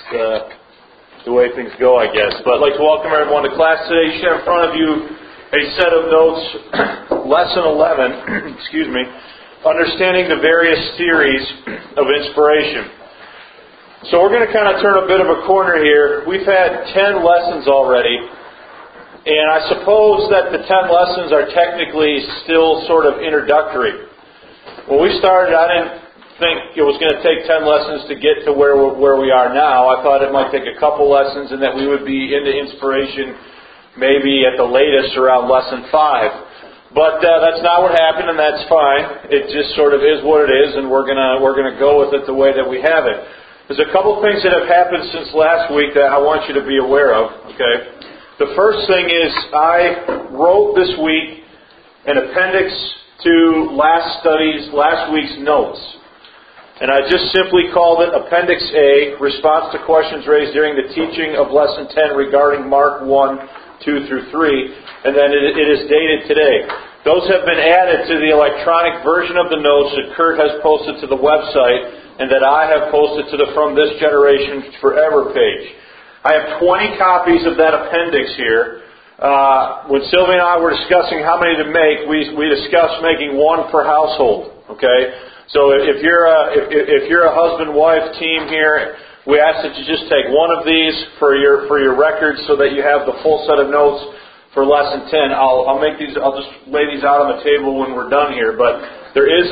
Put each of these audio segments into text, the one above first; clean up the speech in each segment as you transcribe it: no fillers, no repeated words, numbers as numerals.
the way things go, I guess. But I'd like to welcome everyone to class today. You should have in front of you a set of notes, Lesson 11, excuse me, Understanding the Various Theories of Inspiration. So we're going to kind of turn a bit of a corner here. We've had 10 lessons already, and I suppose that the 10 lessons are technically still sort of introductory. When we started, I didn't think it was going to take 10 lessons to get to where we are now. I thought it might take a couple lessons and that we would be into inspiration maybe at the latest around lesson 5. But that's not what happened, and that's fine. It just sort of is what it is, and we're gonna go with it the way that we have it. There's a couple things that have happened since last week that I want you to be aware of. Okay, the first thing is I wrote this week an appendix to last week's notes. And I just simply called it Appendix A, Response to Questions Raised During the Teaching of Lesson 10 regarding Mark 1, 2 through 3, and then it is dated today. Those have been added to the electronic version of the notes that Kurt has posted to the website and that I have posted to the From This Generation Forever page. I have 20 copies of that appendix here. When Sylvia and I were discussing how many to make, we discussed making one per household. Okay? So if you're a husband-wife team here, we ask that you just take one of these for your records so that you have the full set of notes for lesson 10. I'll just lay these out on the table when we're done here. But there is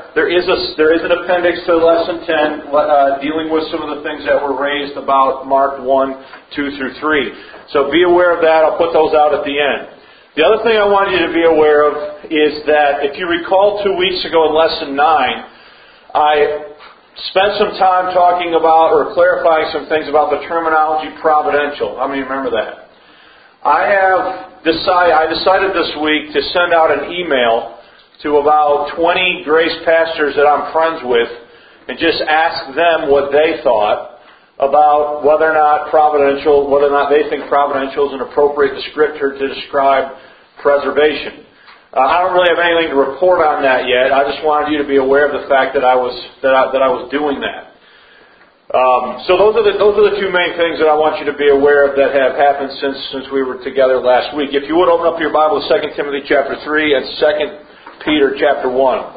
an appendix to lesson 10 dealing with some of the things that were raised about Mark 1, 2 through 3. So be aware of that. I'll put those out at the end. The other thing I want you to be aware of is that if you recall 2 weeks ago in Lesson 9, I spent some time talking about or clarifying some things about the terminology providential. How many remember that? I decided this week to send out an email to about 20 Grace pastors that I'm friends with and just ask them what they thought about whether or not they think providential is an appropriate descriptor to describe preservation. I don't really have anything to report on that yet. I just wanted you to be aware of the fact that I was doing that. So those are the two main things that I want you to be aware of that have happened since we were together last week. If you would open up your Bible to 2 Timothy chapter 3 and 2 Peter chapter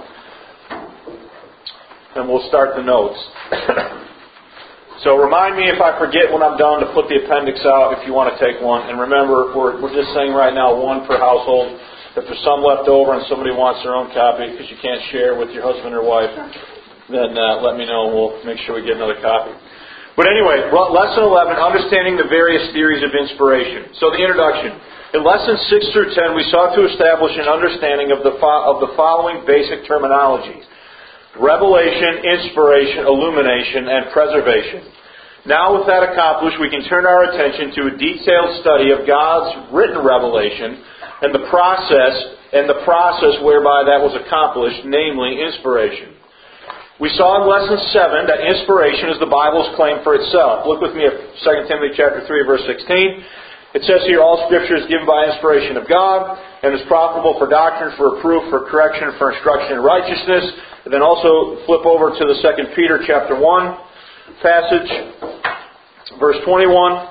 1, and we'll start the notes. So remind me if I forget when I'm done to put the appendix out if you want to take one. And remember, we're just saying right now one per household. If there's some left over and somebody wants their own copy because you can't share with your husband or wife, then let me know and we'll make sure we get another copy. But anyway, Lesson 11, Understanding the Various Theories of Inspiration. So the introduction. In Lessons 6 through 10, we sought to establish an understanding of the following basic terminologies: revelation, inspiration, illumination, and preservation. Now with that accomplished, we can turn our attention to a detailed study of God's written revelation and the process whereby that was accomplished, namely inspiration. We saw in Lesson 7 that inspiration is the Bible's claim for itself. Look with me at 2 Timothy chapter 3, verse 16. It says here, all Scripture is given by inspiration of God and is profitable for doctrine, for reproof, for correction, for instruction in righteousness. And then also flip over to the 2 Peter chapter 1 passage, verse 21.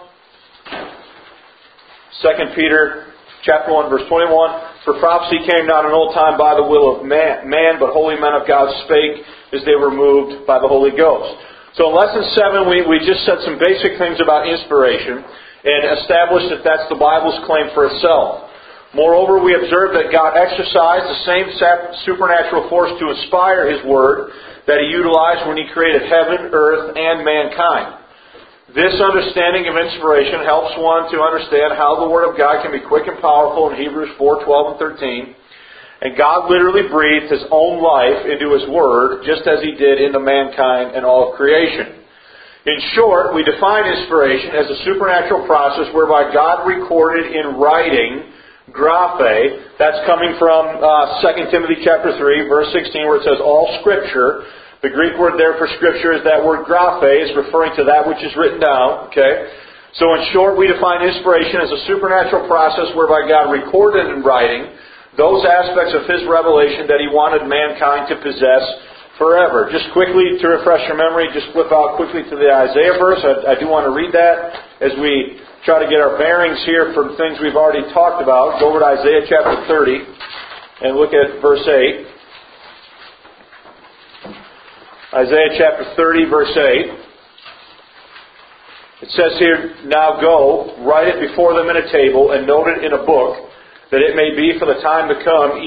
2 Peter chapter 1, verse 21. For prophecy came not in old time by the will of man, but holy men of God spake as they were moved by the Holy Ghost. So in Lesson 7, we just said some basic things about inspiration and established that that's the Bible's claim for itself. Moreover, we observed that God exercised the same supernatural force to inspire His Word that He utilized when He created heaven, earth, and mankind. This understanding of inspiration helps one to understand how the Word of God can be quick and powerful in Hebrews 4:12 and 13. And God literally breathed His own life into His Word, just as He did into mankind and all of creation. In short, we define inspiration as a supernatural process whereby God recorded in writing, graphe, that's coming from 2 Timothy chapter 3, verse 16, where it says, all Scripture. The Greek word there for Scripture is that word graphe, is referring to that which is written down. Okay? So in short, we define inspiration as a supernatural process whereby God recorded in writing those aspects of His revelation that He wanted mankind to possess forever. Just quickly, to refresh your memory, just flip out quickly to the Isaiah verse. I do want to read that as we try to get our bearings here from things we've already talked about. Go over to Isaiah chapter 30 and look at verse 8. Isaiah chapter 30, verse 8. It says here, "Now go, write it before them in a table, and note it in a book, that it may be for the time to come,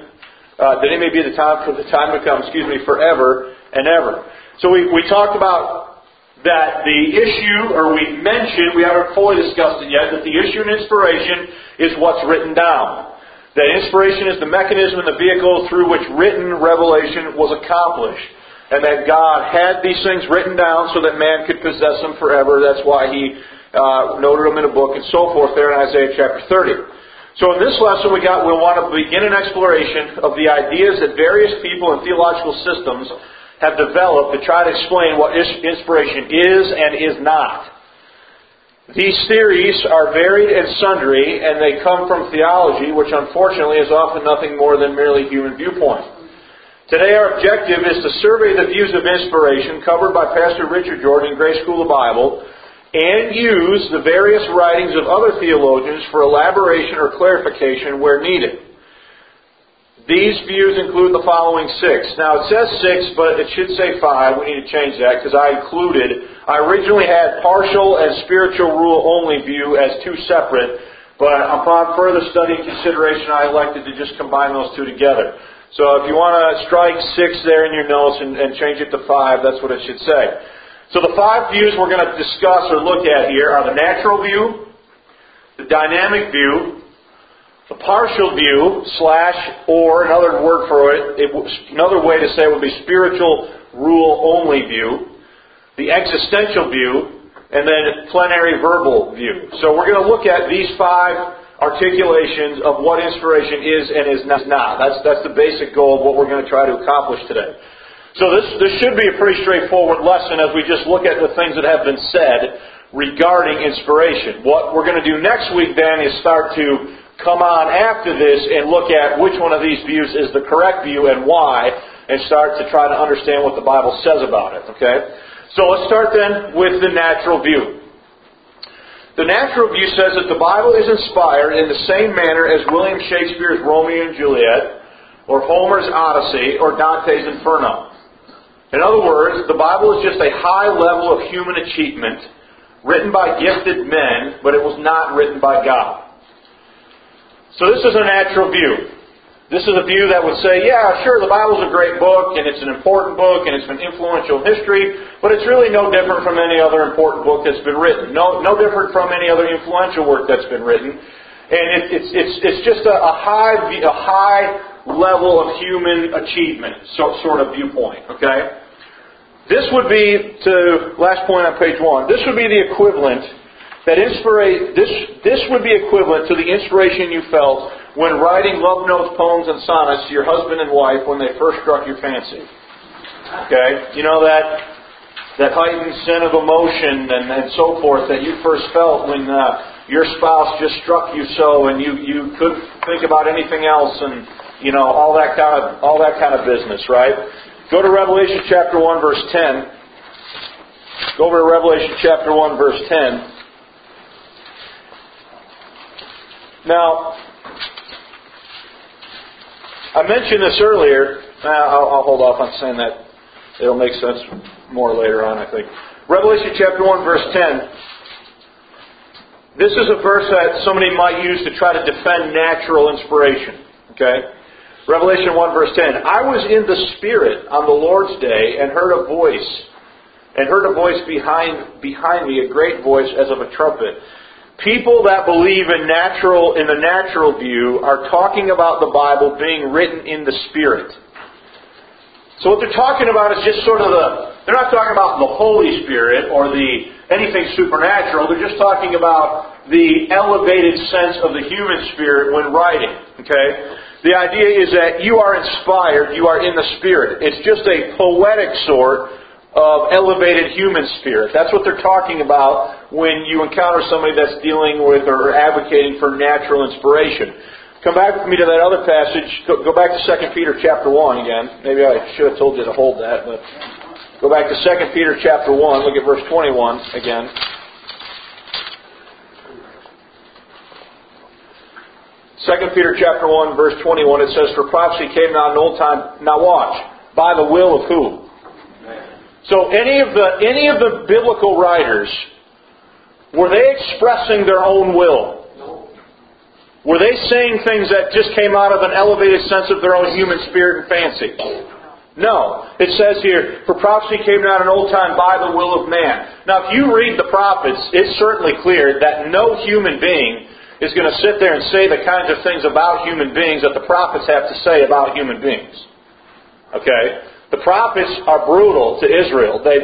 forever and ever." So we talked about that the issue, or we mentioned, we haven't fully discussed it yet, that the issue in inspiration is what's written down. That inspiration is the mechanism and the vehicle through which written revelation was accomplished. And that God had these things written down so that man could possess them forever. That's why He noted them in a book and so forth there in Isaiah chapter 30. So in this lesson we'll want to begin an exploration of the ideas that various people and theological systems have developed to try to explain what inspiration is and is not. These theories are varied and sundry, and they come from theology, which unfortunately is often nothing more than merely human viewpoint. Today our objective is to survey the views of inspiration covered by Pastor Richard Jordan in Grace School of Bible and use the various writings of other theologians for elaboration or clarification where needed. These views include the following 6. Now it says 6, but it should say 5. We need to change that because I originally had partial and spiritual rule only view as 2 separate, but upon further study and consideration I elected to just combine those 2 together. So if you want to strike 6 there in your notes and change it to 5, that's what it should say. So the 5 views we're going to discuss or look at here are the natural view, the dynamic view, the partial view / or another word for it, another way to say it would be spiritual rule only view, the existential view, and then plenary verbal view. So we're going to look at these 5 articulations of what inspiration is and is not. That's the basic goal of what we're going to try to accomplish today. So this should be a pretty straightforward lesson as we just look at the things that have been said regarding inspiration. What we're going to do next week then is start to come on after this and look at which one of these views is the correct view and why, and start to try to understand what the Bible says about it. Okay? So let's start then with the natural view. The natural view says that the Bible is inspired in the same manner as William Shakespeare's Romeo and Juliet, or Homer's Odyssey, or Dante's Inferno. In other words, the Bible is just a high level of human achievement, written by gifted men, but it was not written by God. So this is a natural view. This is a view that would say, yeah, sure, the Bible's a great book, and it's an important book, and it's been influential in history, but it's really no different from any other important book that's been written. No different from any other influential work that's been written. And it's just a high level of human achievement, sort of viewpoint, okay? This would be, last point on page 1, this would be the equivalent this would be equivalent to the inspiration you felt when writing love notes, poems, and sonnets to your husband and wife when they first struck your fancy. Okay? You know that heightened sense of emotion and so forth that you first felt when your spouse just struck you so and you couldn't think about anything else and all that kind of business, right? Go to Revelation chapter 1 verse 10. Go over to Revelation chapter 1 verse 10. Now, I mentioned this earlier. I'll hold off on saying that. It'll make sense more later on, I think. Revelation chapter 1, verse 10. This is a verse that somebody might use to try to defend natural inspiration. Okay? Revelation 1, verse 10. I was in the Spirit on the Lord's day and heard a voice behind me, a great voice as of a trumpet. People that believe in the natural view are talking about the Bible being written in the Spirit. So what they're talking about is just sort of they're not talking about the Holy Spirit or anything supernatural. They're just talking about the elevated sense of the human spirit when writing. Okay? The idea is that you are inspired, you are in the Spirit. It's just a poetic sort of elevated human spirit. That's what they're talking about when you encounter somebody that's dealing with or advocating for natural inspiration. Come back with me to that other passage. Go back to 2 Peter chapter 1 again. Maybe I should have told you to hold that, but go back to 2 Peter chapter 1. Look at verse 21 again. Second Peter chapter 1, verse 21, it says, "For prophecy came not in old time." Now watch. By the will of who? So any of the biblical writers, were they expressing their own will? Were they saying things that just came out of an elevated sense of their own human spirit and fancy? No. It says here, "For prophecy came not in old time by the will of man." Now if you read the prophets, it's certainly clear that no human being is going to sit there and say the kinds of things about human beings that the prophets have to say about human beings. Okay? The prophets are brutal to Israel. They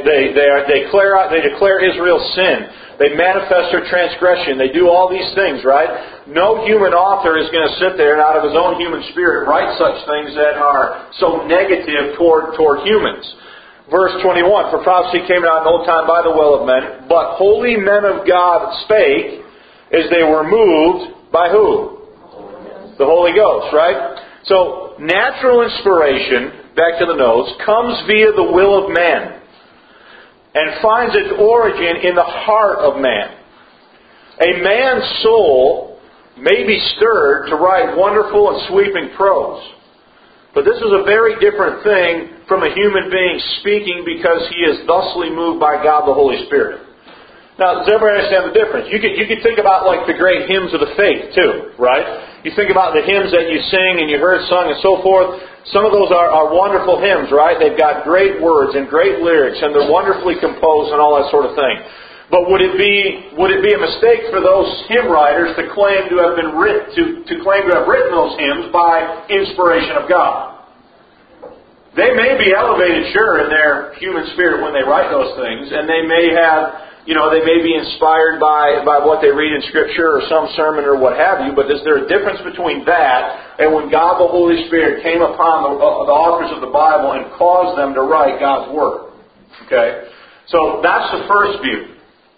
declare Israel's sin. They manifest their transgression. They do all these things, right? No human author is going to sit there and out of his own human spirit write such things that are so negative toward humans. Verse 21, "For prophecy came not in old time by the will of men, but holy men of God spake, as they were moved by who? The Holy Ghost," right? So, natural inspiration, back to the notes, comes via the will of man and finds its origin in the heart of man. A man's soul may be stirred to write wonderful and sweeping prose, but this is a very different thing from a human being speaking because he is thusly moved by God the Holy Spirit. Now, does everybody understand the difference? You could think about like the great hymns of the faith too, right? You think about the hymns that you sing and you heard sung and so forth. Some of those are wonderful hymns, right? They've got great words and great lyrics and they're wonderfully composed and all that sort of thing. But would it be a mistake for those hymn writers to claim to have been written those hymns by inspiration of God? They may be elevated, sure, in their human spirit when they write those things, and they may have, they may be inspired by what they read in Scripture or some sermon or what have you, but is there a difference between that and when God the Holy Spirit came upon the authors of the Bible and caused them to write God's Word? Okay? So that's the first view.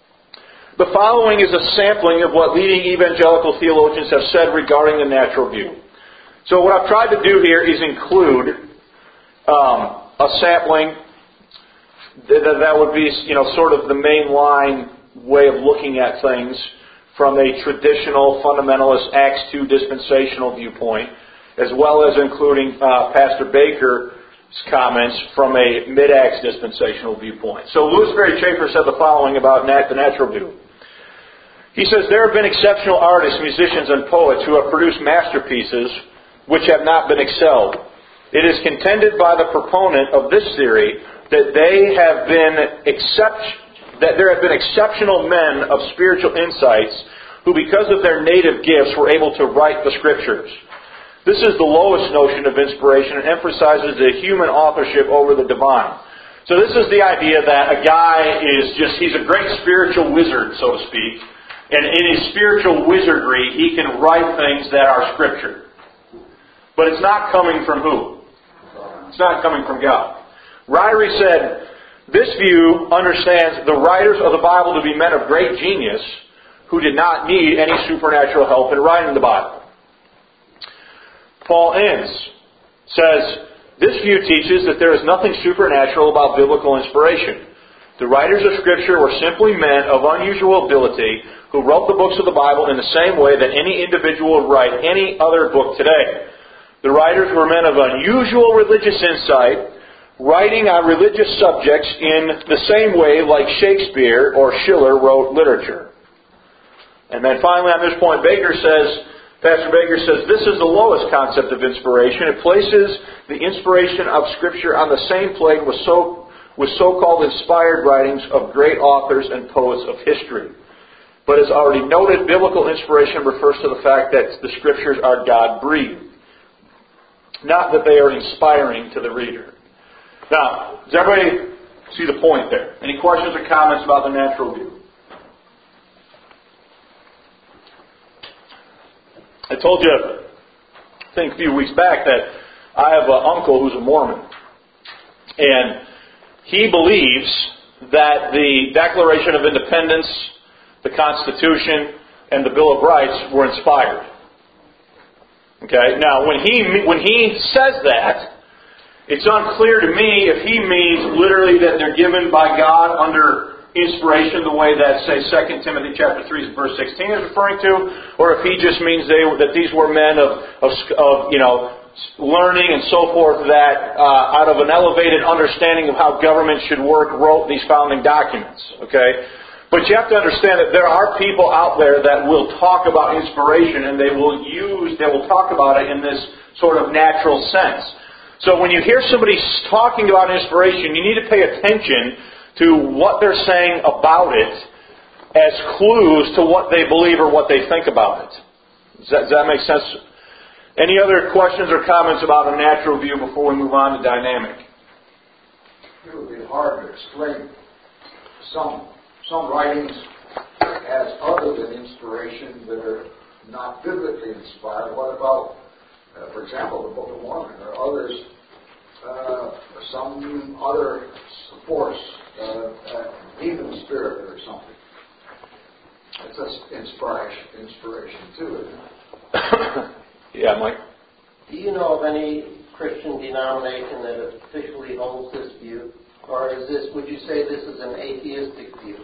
The following is a sampling of what leading evangelical theologians have said regarding the natural view. So what I've tried to do here is include a sampling that would be, sort of the mainline way of looking at things from a traditional fundamentalist Acts 2 dispensational viewpoint, as well as including Pastor Baker's comments from a mid-Acts dispensational viewpoint. So Louis Berry Chafer said the following about the natural view. He says, "There have been exceptional artists, musicians, and poets who have produced masterpieces which have not been excelled. It is contended by the proponent of this theory that there have been exceptional men of spiritual insights who, because of their native gifts, were able to write the Scriptures. This is the lowest notion of inspiration and emphasizes the human authorship over the divine." So this is the idea that a guy he's a great spiritual wizard, so to speak, and in his spiritual wizardry, he can write things that are Scripture. But it's not coming from who? It's not coming from God. Ryrie said, "This view understands the writers of the Bible to be men of great genius who did not need any supernatural help in writing the Bible." Paul Ince says, "This view teaches that there is nothing supernatural about biblical inspiration. The writers of Scripture were simply men of unusual ability who wrote the books of the Bible in the same way that any individual would write any other book today. The writers were men of unusual religious insight, writing on religious subjects in the same way like Shakespeare or Schiller wrote literature." And then finally on this point, Pastor Baker says, "This is the lowest concept of inspiration. It places the inspiration of Scripture on the same plane with so-called inspired writings of great authors and poets of history. But as already noted, biblical inspiration refers to the fact that the Scriptures are God-breathed, not that they are inspiring to the reader." Now, does everybody see the point there? Any questions or comments about the natural view? I told you, I think a few weeks back, that I have an uncle who's a Mormon. And he believes that the Declaration of Independence, the Constitution, and the Bill of Rights were inspired. Okay? Now, when he says that, it's unclear to me if he means literally that they're given by God under inspiration, the way that, say, 2 Timothy chapter 3 verse 16 is referring to, or if he just means that these were men of learning and so forth that, out of an elevated understanding of how government should work, wrote these founding documents. Okay? But you have to understand that there are people out there that will talk about inspiration, and they will talk about it in this sort of natural sense. So when you hear somebody talking about inspiration, you need to pay attention to what they're saying about it as clues to what they believe or what they think about it. Does that make sense? Any other questions or comments about a natural view before we move on to dynamic? It would be hard to explain some writings as other than inspiration that are not biblically inspired. What about, for example, the Book of Mormon or others, some other force, even spirit or something? It's an inspiration too, isn't it? Yeah, Mike? Do you know of any Christian denomination that officially holds this view? Or would you say this is an atheistic view?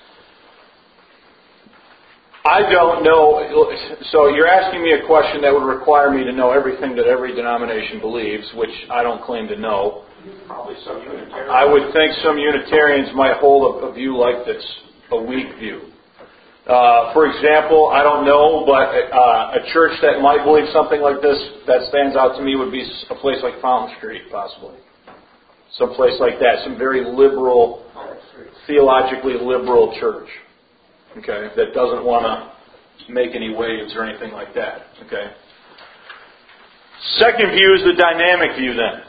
I don't know. So you're asking me a question that would require me to know everything that every denomination believes, which I don't claim to know. Probably some Unitarians. I would think some Unitarians might hold a view like this, a weak view. For example, I don't know, but a church that might believe something like this that stands out to me would be a place like Fountain Street, possibly. Some place like that, some very liberal, theologically liberal church. Okay, that doesn't want to make any waves or anything like that. Okay. Second view is the dynamic view then.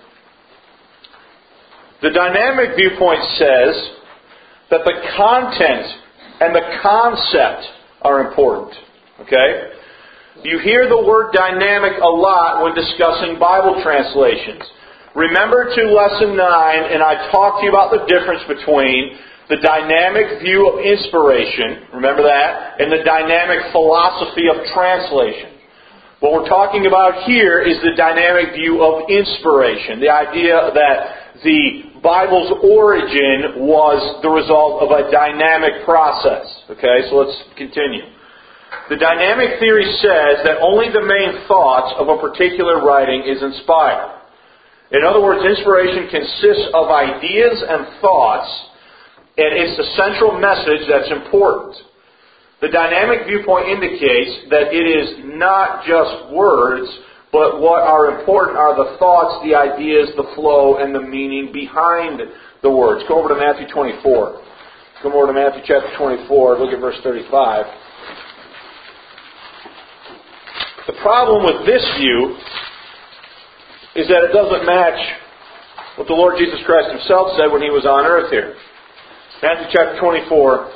The dynamic viewpoint says that the content and the concept are important. Okay? You hear the word dynamic a lot when discussing Bible translations. Remember to lesson 9, and I talked to you about the difference between the dynamic view of inspiration, remember that, and the dynamic philosophy of translation. What we're talking about here is the dynamic view of inspiration, the idea that the Bible's origin was the result of a dynamic process. Okay, so let's continue. The dynamic theory says that only the main thoughts of a particular writing is inspired. In other words, inspiration consists of ideas and thoughts, and it's the central message that's important. The dynamic viewpoint indicates that it is not just words, but what are important are the thoughts, the ideas, the flow, and the meaning behind the words. Go over to Matthew 24. Come over to Matthew chapter 24. Look at verse 35. The problem with this view is that it doesn't match what the Lord Jesus Christ Himself said when He was on earth here. Matthew chapter 24,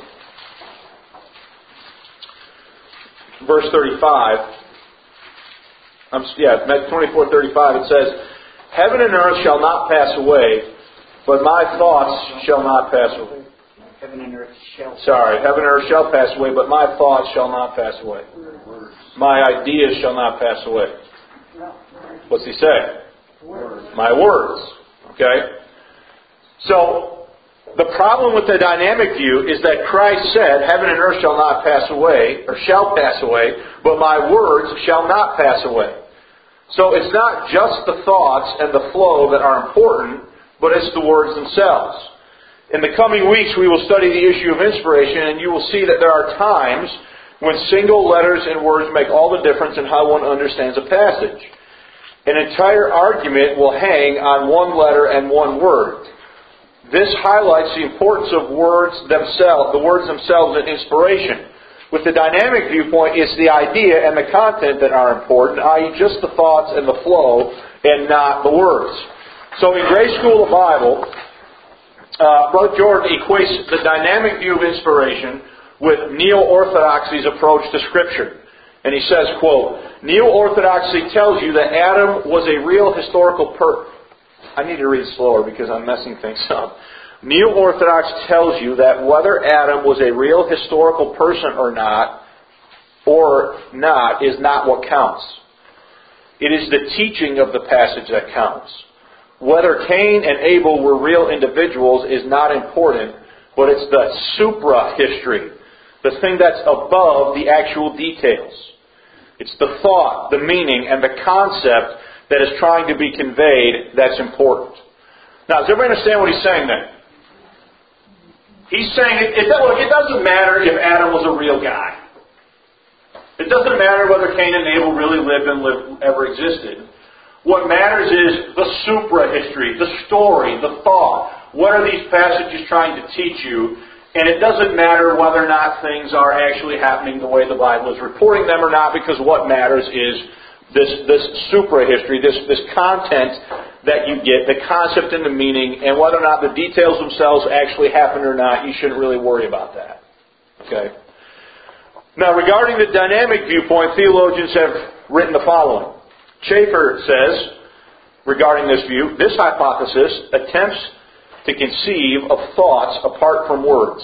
verse 35. Matthew 24:35. It says, "Heaven and earth shall not pass away, but my thoughts shall not pass away." Heaven and earth shall. Heaven and earth shall pass away, but my thoughts shall not pass away. My ideas shall not pass away. What's He say? My words. Okay? So, the problem with the dynamic view is that Christ said, "Heaven and earth shall not pass away, or shall pass away, but my words shall not pass away." So it's not just the thoughts and the flow that are important, but it's the words themselves. In the coming weeks, we will study the issue of inspiration, and you will see that there are times when single letters and words make all the difference in how one understands a passage. An entire argument will hang on one letter and one word. This highlights the importance of words themselves, the words themselves in inspiration. With the dynamic viewpoint, it's the idea and the content that are important, i.e. just the thoughts and the flow, and not the words. So in Grace School of Bible, Brother Jordan equates the dynamic view of inspiration with Neo-Orthodoxy's approach to Scripture. And he says, quote, "Neo-Orthodoxy tells you that Adam was a real historical I need to read slower because I'm messing things up. Neo-Orthodox tells you that whether Adam was a real historical person or not, is not what counts. It is the teaching of the passage that counts. Whether Cain and Abel were real individuals is not important, but it's the supra-history, the thing that's above the actual details. It's the thought, the meaning, and the concept that is trying to be conveyed that's important. Now, does everybody understand what he's saying then? He's saying, it doesn't matter if Adam was a real guy. It doesn't matter whether Cain and Abel really lived and ever existed. What matters is the supra-history, the story, the thought. What are these passages trying to teach you? And it doesn't matter whether or not things are actually happening the way the Bible is reporting them or not, because what matters is this supra-history, this content that you get, the concept and the meaning, and whether or not the details themselves actually happen or not, you shouldn't really worry about that. Okay? Now, regarding the dynamic viewpoint, theologians have written the following. Schaeffer says, regarding this view, this hypothesis attempts to conceive of thoughts apart from words.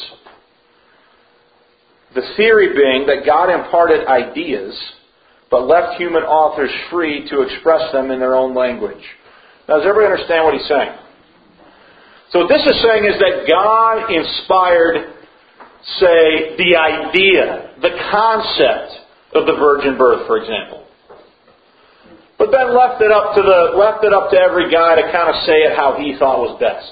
The theory being that God imparted ideas, but left human authors free to express them in their own language. Now, does everybody understand what he's saying? So what this is saying is that God inspired, say, the idea, the concept of the virgin birth, for example. But then left it up to every guy to kind of say it how he thought was best.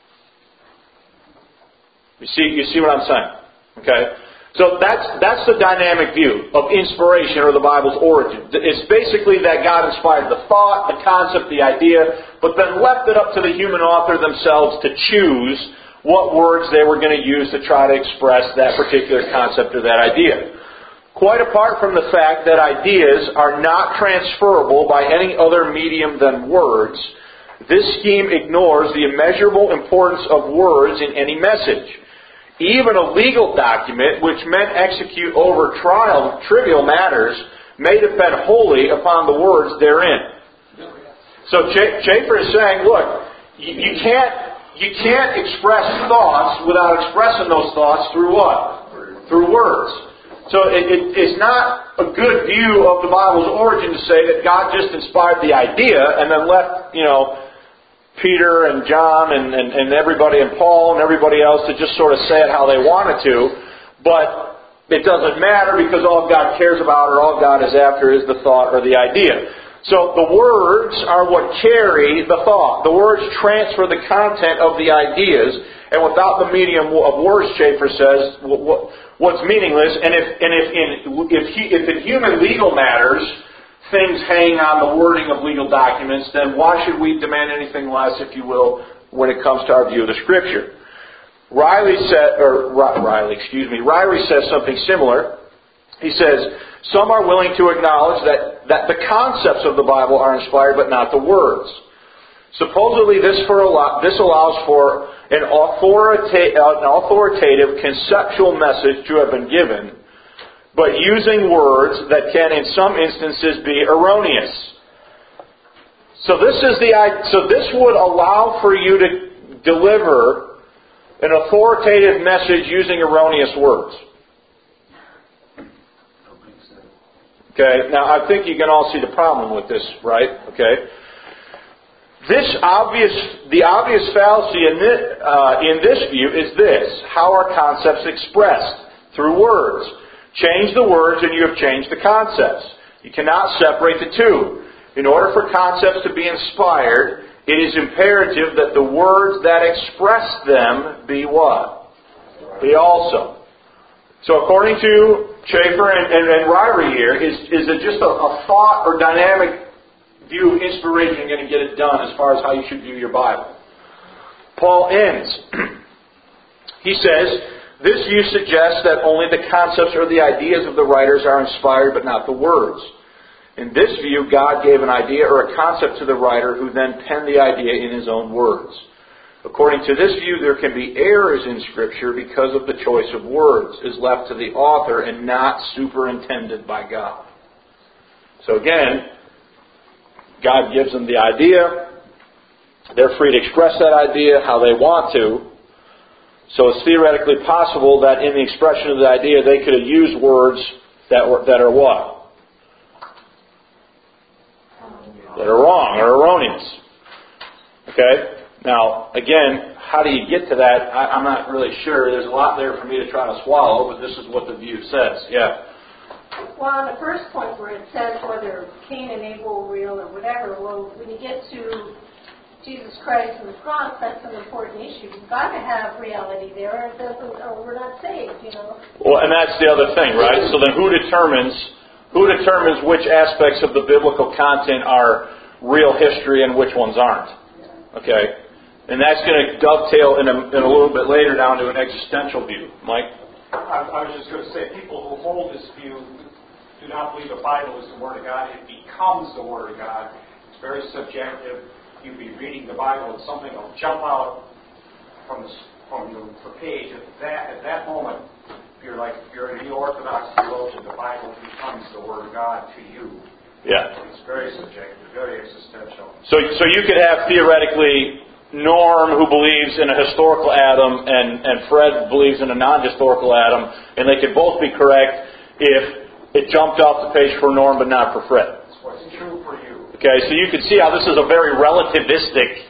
You see what I'm saying? Okay? So that's the dynamic view of inspiration or the Bible's origin. It's basically that God inspired the thought, the concept, the idea, but then left it up to the human author themselves to choose what words they were going to use to try to express that particular concept or that idea. Quite apart from the fact that ideas are not transferable by any other medium than words, this scheme ignores the immeasurable importance of words in any message. Even a legal document, which men execute over trivial matters, may depend wholly upon the words therein. So Schaeffer is saying, look, you can't express thoughts without expressing those thoughts through what? Through words. So it's not a good view of the Bible's origin to say that God just inspired the idea and then left, Peter and John and everybody and Paul and everybody else to just sort of say it how they wanted to, but it doesn't matter because all God cares about or all God is after is the thought or the idea. So the words are what carry the thought. The words transfer the content of the ideas, and without the medium of words, Schaeffer says, what's meaningless. And if in human legal matters things hang on the wording of legal documents, then why should we demand anything less, if you will, when it comes to our view of the Scripture? Ryrie says something similar. He says, some are willing to acknowledge that the concepts of the Bible are inspired, but not the words. Supposedly, this allows for an authoritative conceptual message to have been given, but using words that can, in some instances, be erroneous. So this would allow for you to deliver an authoritative message using erroneous words. Okay, now I think you can all see the problem with this, right? Okay. The obvious fallacy in this view is this: how are concepts expressed? Through words. Change the words and you have changed the concepts. You cannot separate the two. In order for concepts to be inspired, it is imperative that the words that express them be what? Be also. So according to Schaeffer and Ryrie here, is it just a thought or dynamic view of inspiration going to get it done as far as how you should view your Bible? Paul ends. He says, this view suggests that only the concepts or the ideas of the writers are inspired, but not the words. In this view, God gave an idea or a concept to the writer who then penned the idea in his own words. According to this view, there can be errors in Scripture because of the choice of words is left to the author and not superintended by God. So again, God gives them the idea. They're free to express that idea how they want to. So it's theoretically possible that in the expression of the idea they could have used words that are what? that are wrong or erroneous. Okay? Now, again, how do you get to that? I'm not really sure. There's a lot there for me to try to swallow, but this is what the view says. Yeah. Well, on the first point where it says whether Cain and Abel were real or whatever, well, when you get to Jesus Christ and the cross, that's an important issue. You've got to have reality there, or it doesn't, or we're not saved, you know. Well, and that's the other thing, right? So then who determines which aspects of the biblical content are real history and which ones aren't? Okay? And that's going to dovetail in a little bit later down to an existential view. Mike? I was just going to say, people who hold this view do not believe the Bible is the Word of God. It becomes the Word of God. It's very subjective. You'll be reading the Bible and something will jump out from the page. At that moment, you're a New Orthodox theologian. The Bible becomes the Word of God to you. Yeah. It's very subjective, very existential. So you could have theoretically Norm, who believes in a historical Adam, and Fred believes in a non-historical Adam, and they could both be correct if it jumped off the page for Norm but not for Fred. That's what's true for you. Okay, so you can see how this is a very relativistic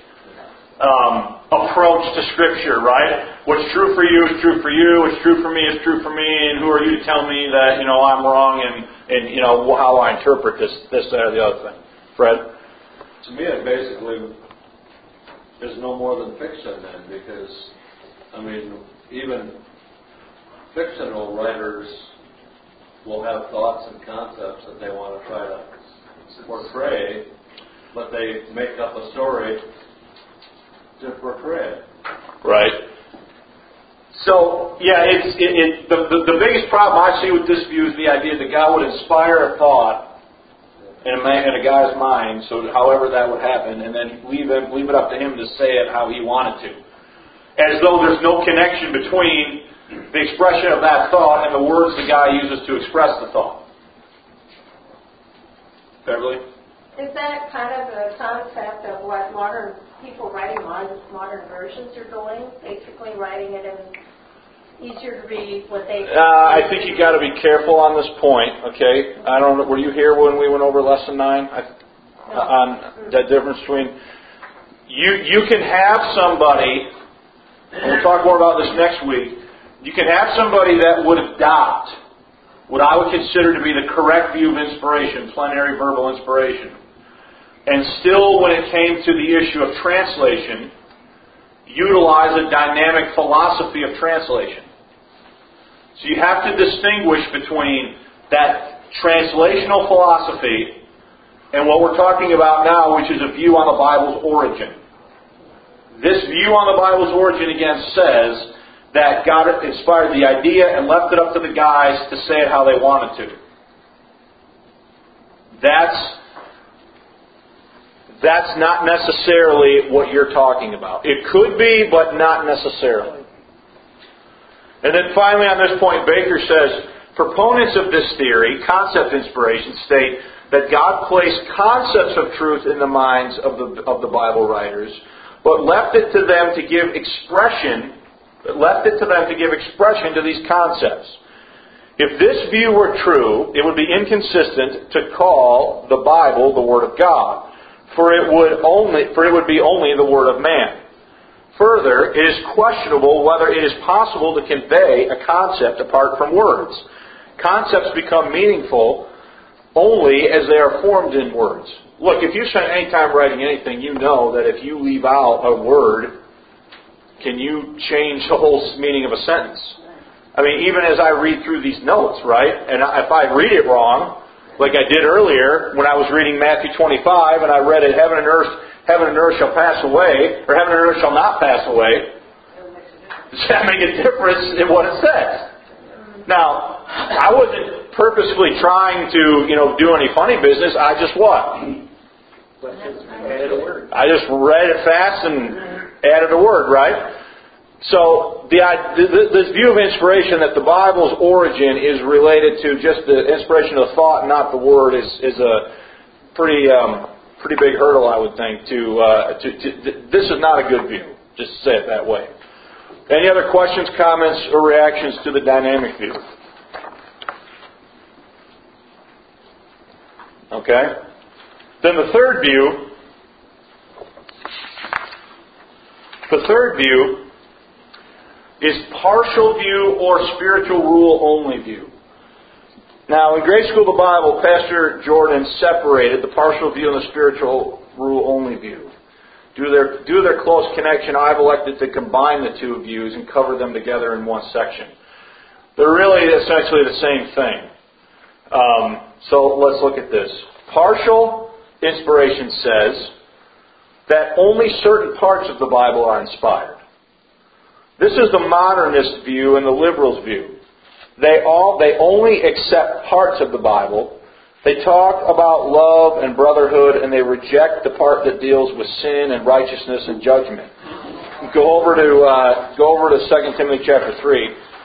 approach to Scripture, right? What's true for you is true for you. What's true for me is true for me. And who are you to tell me that I'm wrong and how I interpret this, that, or the other thing? Fred? To me, it basically is no more than fiction then, because even fictional writers will have thoughts and concepts that they want to try to portray, but they make up a story to portray it. Right. So, yeah, the biggest problem I see with this view is the idea that God would inspire a thought in a guy's mind, so however that would happen, and then leave it up to him to say it how he wanted to. As though there's no connection between the expression of that thought and the words the guy uses to express the thought. Beverly? Is that kind of a concept of what modern people writing modern versions are doing? Basically writing it in easier to read what they... I think you got to be careful on this point, okay? I don't know, were you here when we went over lesson 9? On the difference between... You can have somebody, and we'll talk more about this next week, you can have somebody that would adopt what I would consider to be the correct view of inspiration, plenary verbal inspiration, and still, when it came to the issue of translation, utilize a dynamic philosophy of translation. So you have to distinguish between that translational philosophy and what we're talking about now, which is a view on the Bible's origin. This view on the Bible's origin, again, says that God inspired the idea and left it up to the guys to say it how they wanted to. That's not necessarily what you're talking about. It could be, but not necessarily. And then finally on this point, Baker says, proponents of this theory, concept inspiration, state that God placed concepts of truth in the minds of the Bible writers, but left it to them to give expression to these concepts. If this view were true, it would be inconsistent to call the Bible the Word of God, for it would be only the Word of man. Further, it is questionable whether it is possible to convey a concept apart from words. Concepts become meaningful only as they are formed in words. Look, if you spend any time writing anything, you know that if you leave out a word, can you change the whole meaning of a sentence? I mean, even as I read through these notes, right? And if I read it wrong, like I did earlier when I was reading Matthew 25, and I read it, heaven and earth shall pass away, or heaven and earth shall not pass away. Does that make a difference in what it says? Now, I wasn't purposefully trying to, do any funny business. I just what? I just read it fast and added a word, right? So this view of inspiration that the Bible's origin is related to just the inspiration of the thought, not the word, is a pretty big hurdle, I would think. This is not a good view, just to say it that way. Any other questions, comments, or reactions to the dynamic view? Okay. Then the third view is partial view or spiritual rule only view. Now, in Grade School of the Bible, Pastor Jordan separated the partial view and the spiritual rule only view. Due to their close connection, I've elected to combine the two views and cover them together in one section. They're really essentially the same thing. So let's look at this. Partial inspiration says that only certain parts of the Bible are inspired. This is the modernist view and the liberals' view. They only accept parts of the Bible. They talk about love and brotherhood, and they reject the part that deals with sin and righteousness and judgment. Go over to 2 Timothy chapter 3.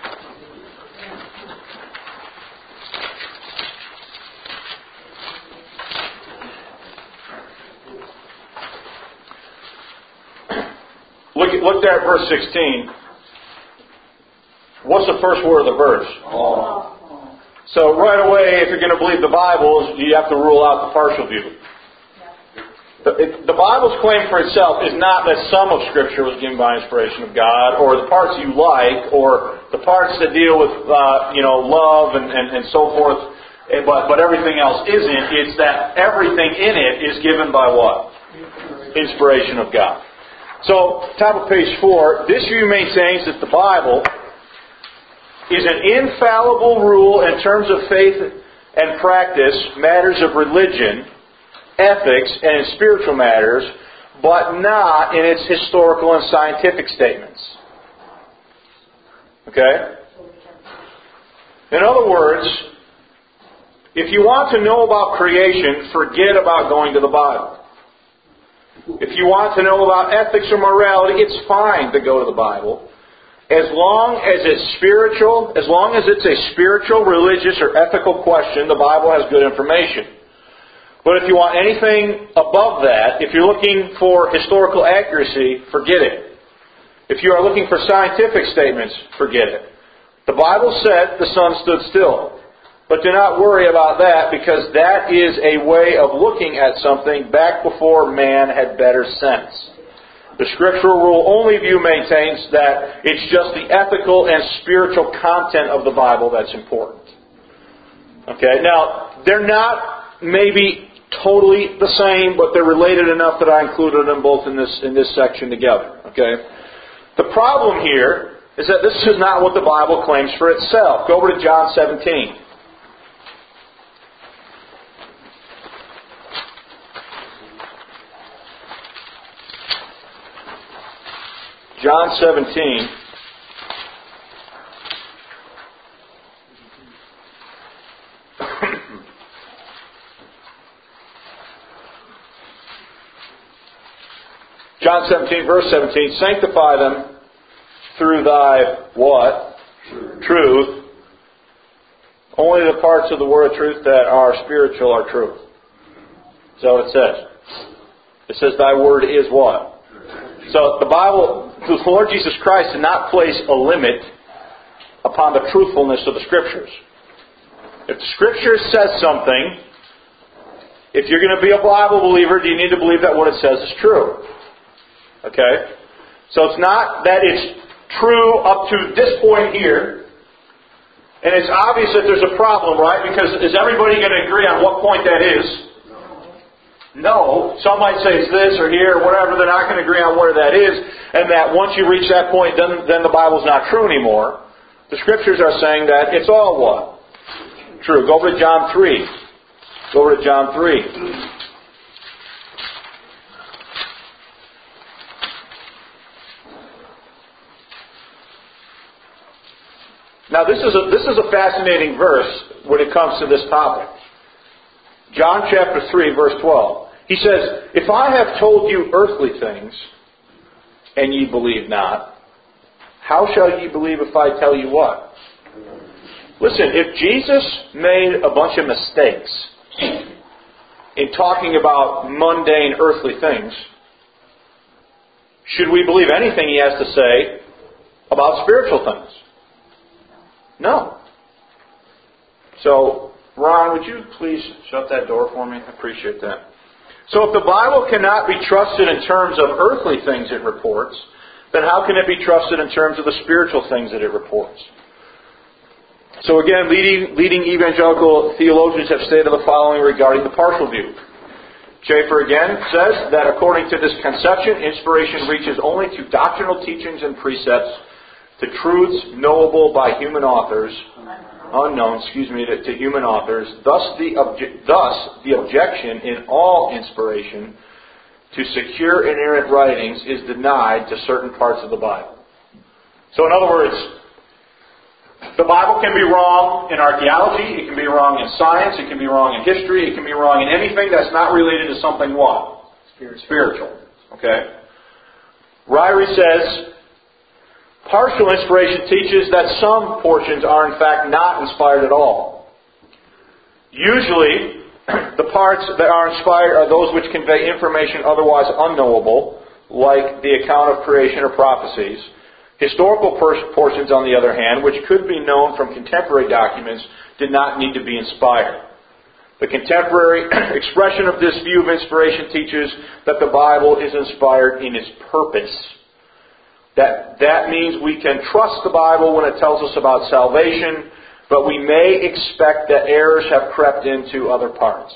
Look there at verse 16. What's the first word of the verse? All. So right away, if you're going to believe the Bible, you have to rule out the partial view. The Bible's claim for itself is not that some of Scripture was given by inspiration of God, or the parts you like, or the parts that deal with love and so forth, but everything else isn't. It's that everything in it is given by what? Inspiration of God. So, top of page 4, this view maintains that the Bible is an infallible rule in terms of faith and practice, matters of religion, ethics, and in spiritual matters, but not in its historical and scientific statements. Okay? In other words, if you want to know about creation, forget about going to the Bible. If you want to know about ethics or morality, it's fine to go to the Bible. As long as it's spiritual, as long as it's a spiritual, religious, or ethical question, the Bible has good information. But if you want anything above that, if you're looking for historical accuracy, forget it. If you are looking for scientific statements, forget it. The Bible said the sun stood still. But do not worry about that, because that is a way of looking at something back before man had better sense. The scriptural rule only view maintains that it's just the ethical and spiritual content of the Bible that's important. Okay, now, they're not maybe totally the same, but they're related enough that I included them both in this section together. Okay? The problem here is that this is not what the Bible claims for itself. Go over to John 17. John 17. John 17, verse 17. Sanctify them through thy what? Truth. Only the parts of the word of truth that are spiritual are truth. So it says. It says thy word is what? So the Bible, the Lord Jesus Christ did not place a limit upon the truthfulness of the Scriptures. If the Scripture says something, if you're going to be a Bible believer, do you need to believe that what it says is true? Okay? So it's not that it's true up to this point here, and it's obvious that there's a problem, right? Because is everybody going to agree on what point that is? No. Some might say it's this or here or whatever. They're not going to agree on where that is. And that once you reach that point, then the Bible's not true anymore. The Scriptures are saying that it's all what? True. Go over to John 3. Go over to John 3. Now this is a fascinating verse when it comes to this topic. John chapter 3, verse 12. He says, if I have told you earthly things, and ye believe not, how shall ye believe if I tell you what? Listen, if Jesus made a bunch of mistakes in talking about mundane earthly things, should we believe anything he has to say about spiritual things? No. So, Ron, would you please shut that door for me? I appreciate that. So if the Bible cannot be trusted in terms of earthly things it reports, then how can it be trusted in terms of the spiritual things that it reports? So again, leading evangelical theologians have stated the following regarding the partial view. Schaeffer again says that according to this conception, inspiration reaches only to doctrinal teachings and precepts, to truths knowable by human authors, to human authors. Thus the objection in all inspiration to secure inerrant writings is denied to certain parts of the Bible. So in other words, the Bible can be wrong in archaeology, it can be wrong in science, it can be wrong in history, it can be wrong in anything that's not related to something what? Spiritual. Okay? Ryrie says, partial inspiration teaches that some portions are in fact not inspired at all. Usually, the parts that are inspired are those which convey information otherwise unknowable, like the account of creation or prophecies. Historical portions, on the other hand, which could be known from contemporary documents, did not need to be inspired. The contemporary expression of this view of inspiration teaches that the Bible is inspired in its purpose. That means we can trust the Bible when it tells us about salvation, but we may expect that errors have crept into other parts.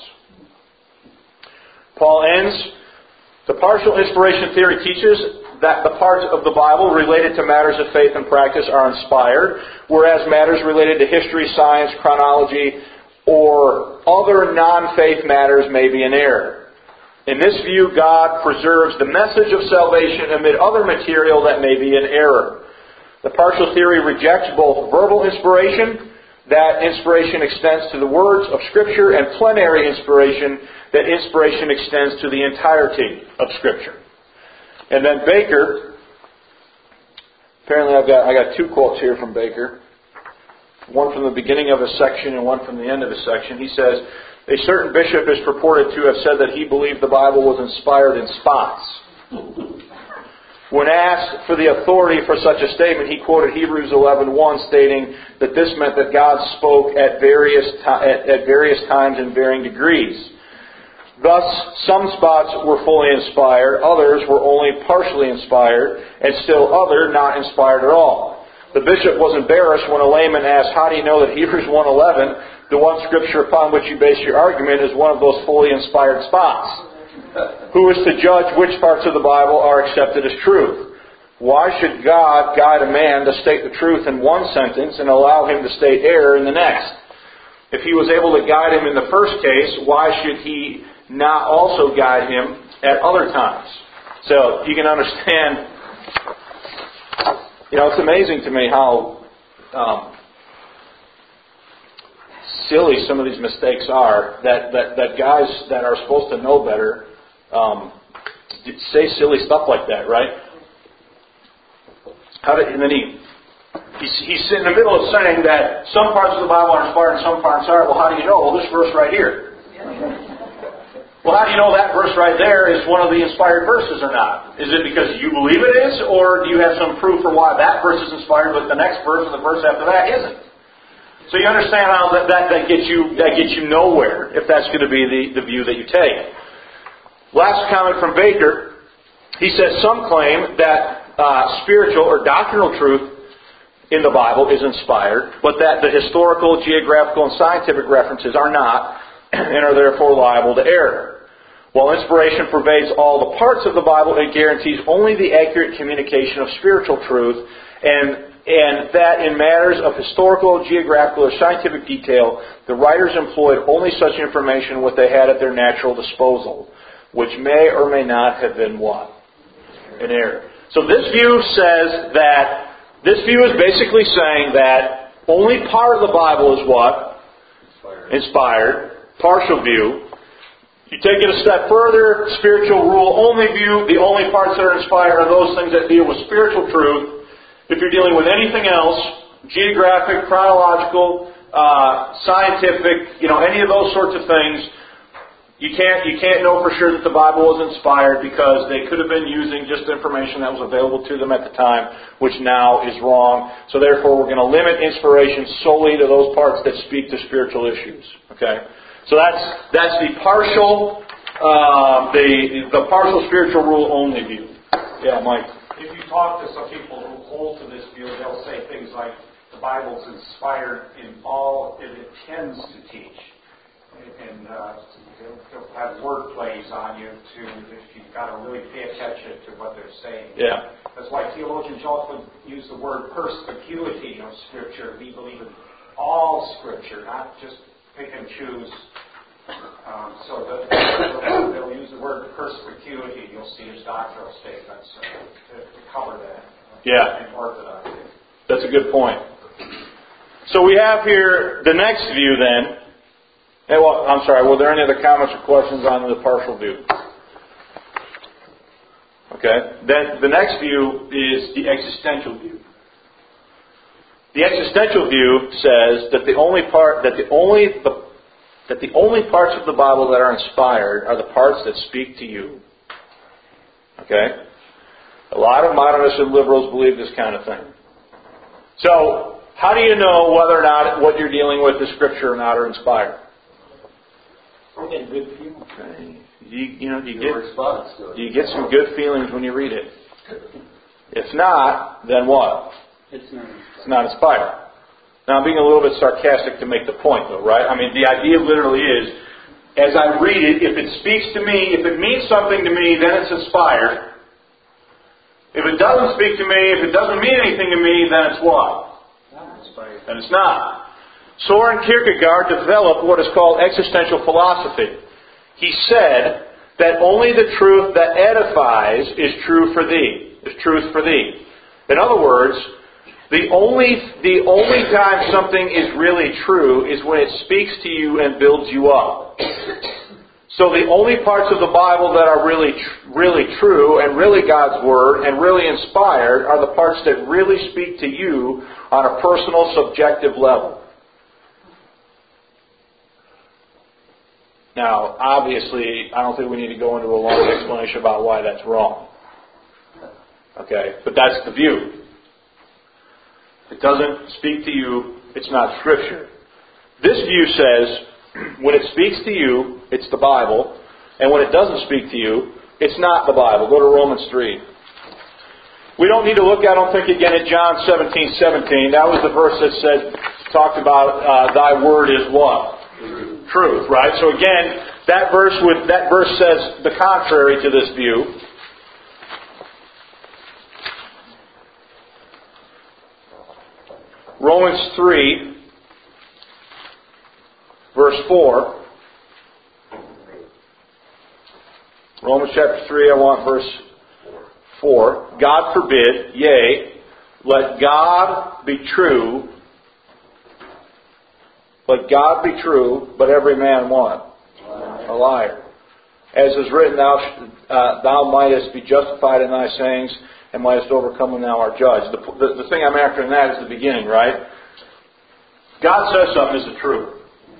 Paul ends, the partial inspiration theory teaches that the parts of the Bible related to matters of faith and practice are inspired, whereas matters related to history, science, chronology, or other non-faith matters may be in error. In this view, God preserves the message of salvation amid other material that may be in error. The partial theory rejects both verbal inspiration, that inspiration extends to the words of Scripture, and plenary inspiration, that inspiration extends to the entirety of Scripture. And then Baker, apparently I got two quotes here from Baker. One from the beginning of his section and one from the end of his section. He says, a certain bishop is purported to have said that he believed the Bible was inspired in spots. When asked for the authority for such a statement, he quoted Hebrews 11:1, stating that this meant that God spoke at various times in varying degrees. Thus, some spots were fully inspired, others were only partially inspired, and still other not inspired at all. The bishop was embarrassed when a layman asked, how do you know that Hebrews 1:11, the one scripture upon which you base your argument, is one of those fully inspired spots? Who is to judge which parts of the Bible are accepted as truth? Why should God guide a man to state the truth in one sentence and allow him to state error in the next? If He was able to guide him in the first case, why should He not also guide him at other times? So you can understand, it's amazing to me how silly some of these mistakes are, that guys that are supposed to know better say silly stuff like that, right? And then he's in the middle of saying that some parts of the Bible are inspired and some parts aren't. Well, how do you know? Well, this verse right here. Well, how do you know that verse right there is one of the inspired verses or not? Is it because you believe it is, or do you have some proof for why that verse is inspired, but the next verse and the verse after that isn't? So you understand how that gets you nowhere if that's going to be the view that you take. Last comment from Baker. He says some claim that spiritual or doctrinal truth in the Bible is inspired, but that the historical, geographical, and scientific references are not, and are therefore liable to error. While inspiration pervades all the parts of the Bible, it guarantees only the accurate communication of spiritual truth, and that in matters of historical, geographical, or scientific detail, the writers employed only such information what they had at their natural disposal, which may or may not have been what? An error. So this view is basically saying that only part of the Bible is what? Inspired. Partial view. You take it a step further, spiritual rule only view, the only parts that are inspired are those things that deal with spiritual truth. If you're dealing with anything else, geographic, chronological, scientific, any of those sorts of things, you can't know for sure that the Bible was inspired because they could have been using just information that was available to them at the time, which now is wrong. So therefore we're going to limit inspiration solely to those parts that speak to spiritual issues. Okay? So that's the partial the partial spiritual rule only view. Yeah, Mike. If you talk to some people who hold to this view, they'll say things like the Bible's inspired in all it intends to teach. And they'll have word plays on you if you've got to really pay attention to what they're saying. Yeah. That's why theologians often use the word perspicuity of Scripture. We believe in all Scripture, not just pick and choose. They'll use the word perspicuity. You'll see his doctrinal statements to cover that. Yeah. In Orthodoxy. That's a good point. So we have here the next view then. Hey, well, I'm sorry, were there any other comments or questions on the partial view? Okay. Then the next view is the existential view. The existential view says that the only parts of the Bible that are inspired are the parts that speak to you. Okay? A lot of modernists and liberals believe this kind of thing. So, how do you know whether or not what you're dealing with is Scripture or not, or inspired? And good feelings. Okay. You get some good feelings when you read it. If not, then what? It's not inspired. Now, I'm being a little bit sarcastic to make the point, though, right? I mean, the idea literally is, as I read it, if it speaks to me, if it means something to me, then it's inspired. If it doesn't speak to me, if it doesn't mean anything to me, then it's what? not inspired. Then it's not. Soren Kierkegaard developed what is called existential philosophy. He said that only the truth that edifies is true for thee, is truth for thee. In other words, the only time something is really true is when it speaks to you and builds you up. So the only parts of the Bible that are really true and really God's Word and really inspired are the parts that really speak to you on a personal, subjective level. Now, obviously, I don't think we need to go into a long explanation about why that's wrong. Okay? But that's the view. If it doesn't speak to you, it's not Scripture. This view says, when it speaks to you, it's the Bible. And when it doesn't speak to you, it's not the Bible. Go to Romans 3. We don't need to look, I don't think, again at John 17:17. That was the verse that talked about, thy word is what? Truth, right? So again, that verse says the contrary to this view. Romans 3, verse 4. Romans chapter 3, I want verse 4. God forbid, yea, let God be true. Let God be true, but every man what? A liar. As is written, thou mightest be justified in thy sayings, and mightest overcome when thou art judged. The thing I'm after in that is the beginning, right? God says something is the truth.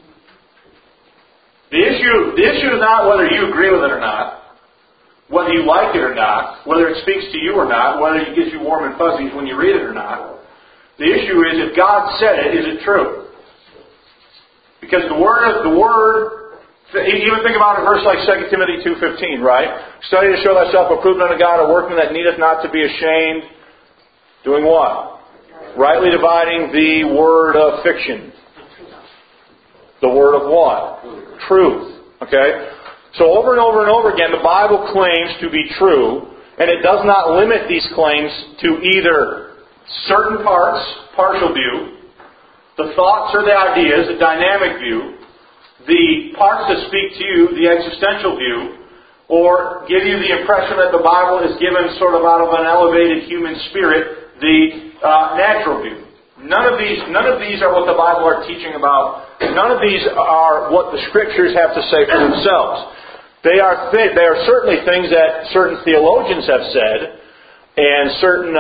The issue is not whether you agree with it or not, whether you like it or not, whether it speaks to you or not, whether it gets you warm and fuzzies when you read it or not. The issue is, if God said it, is it true? Because the word, even think about a verse like 2 Timothy 2:15, right? Study to show thyself approved unto God, a workman that needeth not to be ashamed. Doing what? Rightly dividing the word of fiction. The word of what? Truth. Okay? So over and over and over again, the Bible claims to be true, and it does not limit these claims to either certain parts, partial view, the thoughts or the ideas, the dynamic view, the parts that speak to you, the existential view, or give you the impression that the Bible is given sort of out of an elevated human spirit, the natural view. None of these are what the Bible are teaching about. None of these are what the Scriptures have to say for themselves. They are certainly things that certain theologians have said, and certain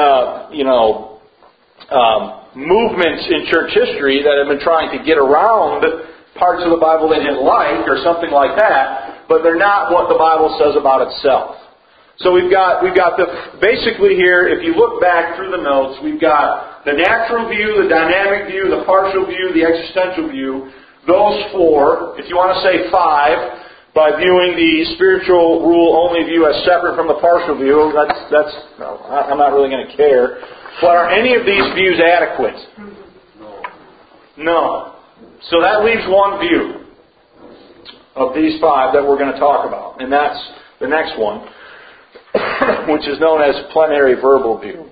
movements in church history that have been trying to get around parts of the Bible they didn't like or something like that, but they're not what the Bible says about itself. So we've got basically here, if you look back through the notes, we've got the natural view, the dynamic view, the partial view, the existential view. Those four, if you want to say five, by viewing the spiritual rule only view as separate from the partial view. I'm not really going to care. But are any of these views adequate? No. So that leaves one view of these five that we're going to talk about. And that's the next one, which is known as plenary verbal view.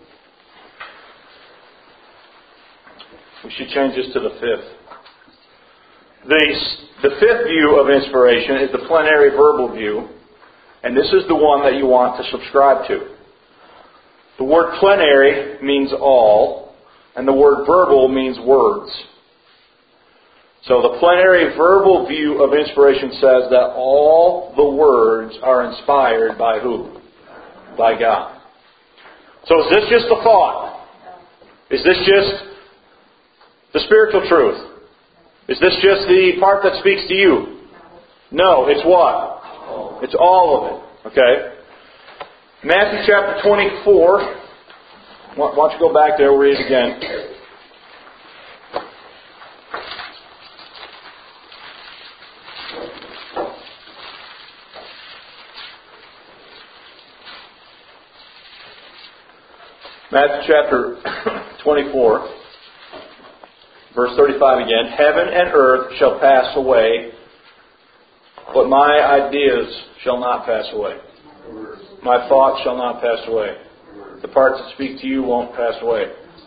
We should change this to the fifth. The fifth view of inspiration is the plenary verbal view, and this is the one that you want to subscribe to. The word plenary means all, and the word verbal means words. So the plenary verbal view of inspiration says that all the words are inspired by who? By God. So is this just a thought? Is this just the spiritual truth? Is this just the part that speaks to you? No, it's what? It's all of it. Okay? Matthew chapter 24. Why don't you go back there, we'll read it again. Matthew chapter 24. Verse 35 again. Heaven and earth shall pass away, but my ideas shall not pass away. My thoughts shall not pass away. The parts that speak to you won't pass away.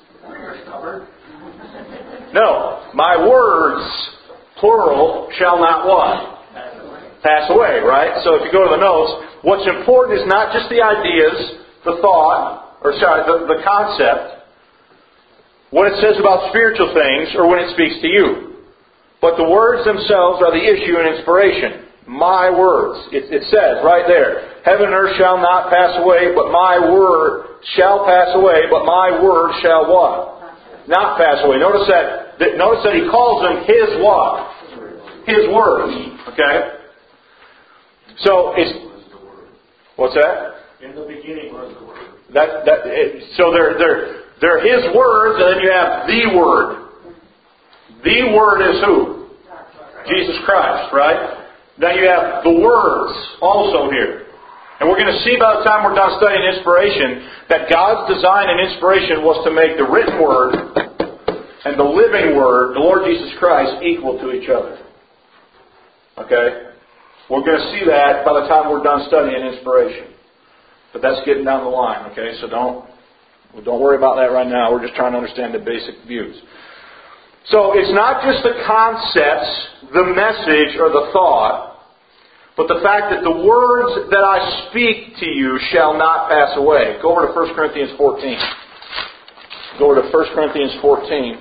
No. My words, plural, shall not what? Pass away, right? So if you go to the notes, what's important is not just the ideas, the thought, the concept, what it says about spiritual things, or when it speaks to you. But the words themselves are the issue in inspiration. My words. It says right there, heaven and earth shall not pass away, but my word shall pass away, but my word shall what? Not pass away. Notice that he calls them his what? His words. Okay? So it's... What's that? In the beginning was the Word. So they're his words, and then you have the Word. The Word is who? Jesus Christ, right? Then you have the words also here. And we're going to see by the time we're done studying inspiration that God's design in inspiration was to make the written Word and the living Word, the Lord Jesus Christ, equal to each other. Okay? We're going to see that by the time we're done studying inspiration. But that's getting down the line, okay? So don't worry about that right now. We're just trying to understand the basic views. So it's not just the concepts, the message, or the thought, but the fact that the words that I speak to you shall not pass away. Go over to 1 Corinthians 14. Go over to 1 Corinthians 14.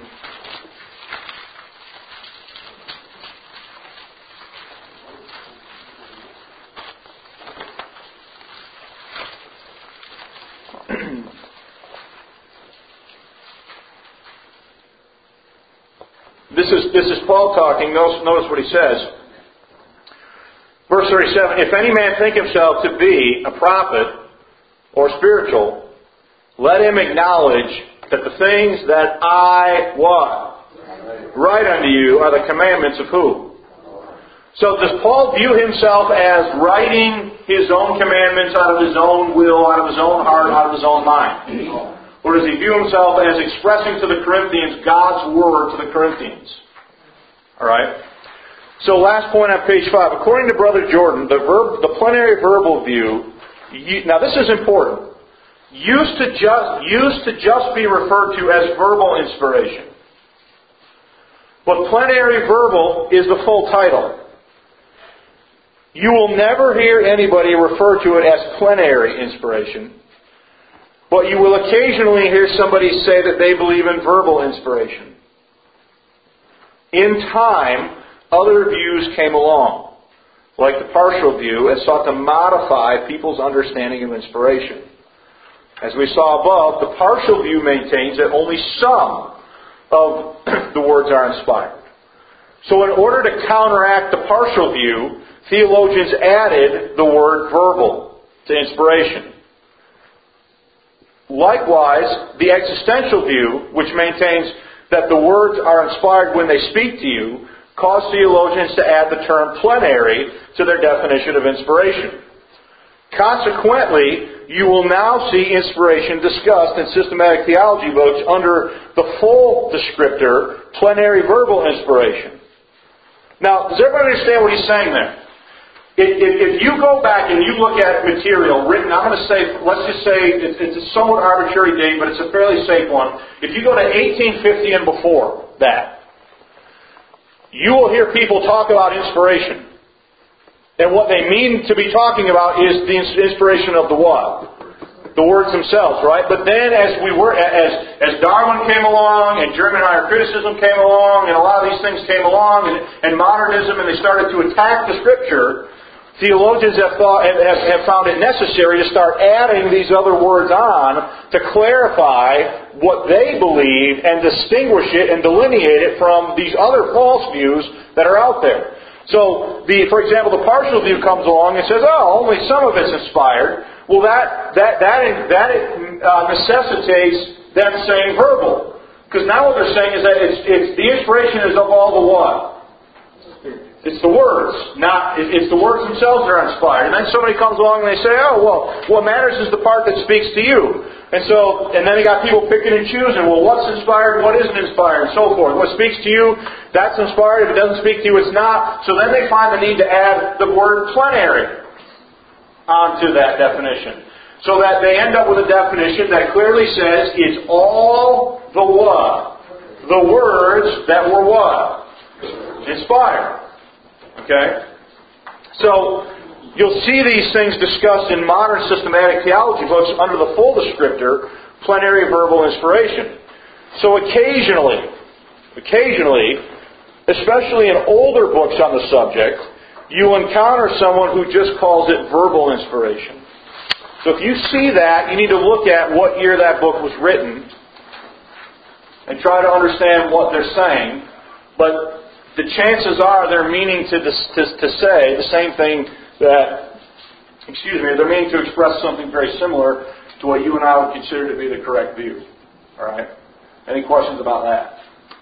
This is Paul talking. Notice what he says. Verse 37, if any man think himself to be a prophet or spiritual, let him acknowledge that the things that I, what? Write unto you are the commandments of who? So does Paul view himself as writing his own commandments out of his own will, out of his own heart, out of his own mind? Or does he view himself as expressing to the Corinthians God's Word to the Corinthians? Alright? So last point on page 5. According to Brother Jordan, the plenary verbal view, now this is important, used to just be referred to as verbal inspiration. But plenary verbal is the full title. You will never hear anybody refer to it as plenary inspiration. But you will occasionally hear somebody say that they believe in verbal inspiration. In time, other views came along, like the partial view, and sought to modify people's understanding of inspiration. As we saw above, the partial view maintains that only some of the words are inspired. So in order to counteract the partial view, theologians added the word verbal to inspiration. Likewise, the existential view, which maintains that the words are inspired when they speak to you, caused theologians to add the term plenary to their definition of inspiration. Consequently, you will now see inspiration discussed in systematic theology books under the full descriptor, plenary verbal inspiration. Now, does everybody understand what he's saying there? If you go back and you look at material written, I'm going to say, let's just say, it's a somewhat arbitrary date, but it's a fairly safe one. If you go to 1850 and before that, you will hear people talk about inspiration. And what they mean to be talking about is the inspiration of the what? The words themselves, right? But then as Darwin came along, and German higher criticism came along, and a lot of these things came along, and modernism, and they started to attack the Scripture, theologians have found it necessary to start adding these other words on to clarify what they believe and distinguish it and delineate it from these other false views that are out there. So, for example, the partial view comes along and says, "Oh, only some of it's inspired." Well, that necessitates them saying verbal, because now what they're saying is that it's the inspiration is of all the what? It's the words, it's the words themselves that are inspired. And then somebody comes along and they say, "Oh, well, what matters is the part that speaks to you." And then you got people picking and choosing. Well, what's inspired? What isn't inspired? And so forth. What speaks to you? That's inspired. If it doesn't speak to you, it's not. So then they find the need to add the word plenary onto that definition, so that they end up with a definition that clearly says it's all the what? The words that were what? Inspired. Okay? So, you'll see these things discussed in modern systematic theology books under the full descriptor, plenary verbal inspiration. So occasionally, especially in older books on the subject, you encounter someone who just calls it verbal inspiration. So if you see that, you need to look at what year that book was written and try to understand what they're saying. But the chances are they're meaning to say the same thing they're meaning to express something very similar to what you and I would consider to be the correct view. Alright? Any questions about that?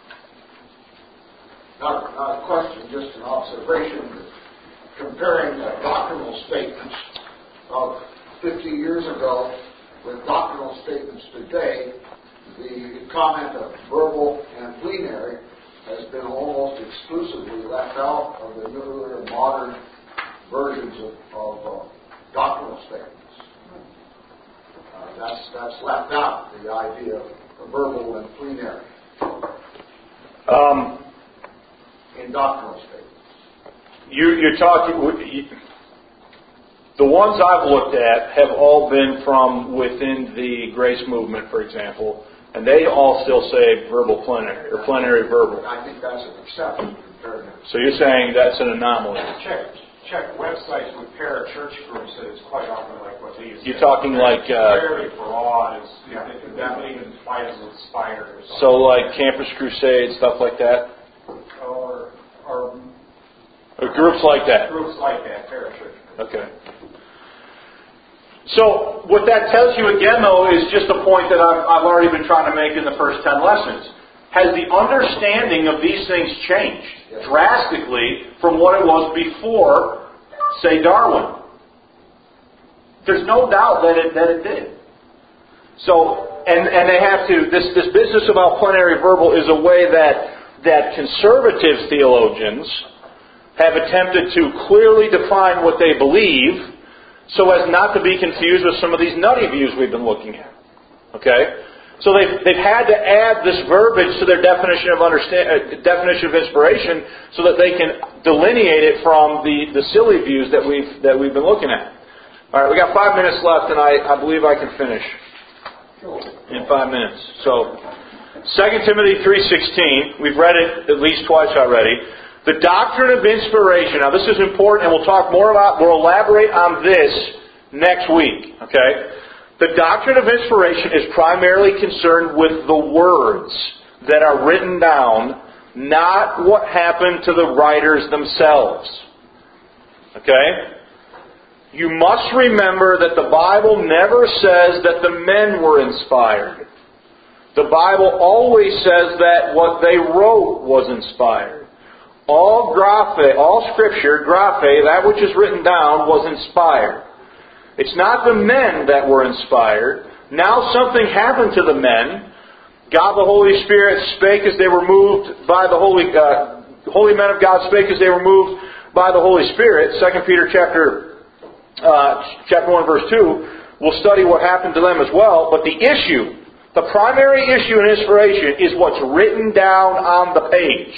Not a question, just an observation. Comparing doctrinal statements of 50 years ago with doctrinal statements today, the comment of verbal and plenary has been almost exclusively left out of the newer and modern versions of doctrinal statements. That's left out, the idea of verbal and plenary in doctrinal statements. You're talking. The ones I've looked at have all been from within the Grace Movement, for example, and they all still say verbal plenary or plenary verbal. I think that's an exception compared to. So you're saying that's an anomaly? Check websites with parachurch groups, and it's quite often like what these. You're talking like very broad. That even defines inspired or something. So like Campus Crusade, stuff like that, or groups like that. Groups like that, parachurch. Okay. So what that tells you again, though, is just a point that I've already been trying to make in the first 10 lessons. Has the understanding of these things changed drastically from what it was before, say, Darwin? There's no doubt that it did. So, and they have to. This business about plenary verbal is a way that conservative theologians have attempted to clearly define what they believe, so as not to be confused with some of these nutty views we've been looking at. Okay. So they've had to add this verbiage to their definition of inspiration, so that they can delineate it from the silly views that we've been looking at. All right, we got 5 minutes left, and I believe I can finish in 5 minutes. So, 2 Timothy 3:16, we've read it at least twice already. The doctrine of inspiration. Now, this is important, and we'll elaborate on this next week. Okay. The doctrine of inspiration is primarily concerned with the words that are written down, not what happened to the writers themselves. Okay? You must remember that the Bible never says that the men were inspired. The Bible always says that what they wrote was inspired. All Scripture, graphe, that which is written down, was inspired. It's not the men that were inspired. Now something happened to the men. God the Holy Spirit spake as they were moved by the holy men of God spake as they were moved by the Holy Spirit. 2 Peter chapter 1 verse 2. We'll study what happened to them as well. But the primary issue in inspiration is what's written down on the page,